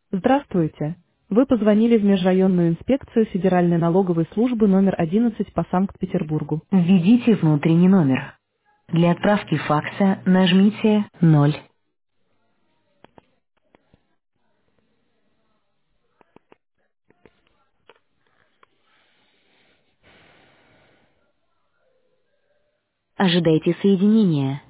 Здравствуйте. Вы позвонили в Межрайонную инспекцию Федеральной налоговой службы номер 11 по Санкт-Петербургу. Введите внутренний номер. Для отправки факса нажмите 0. Ожидайте соединения.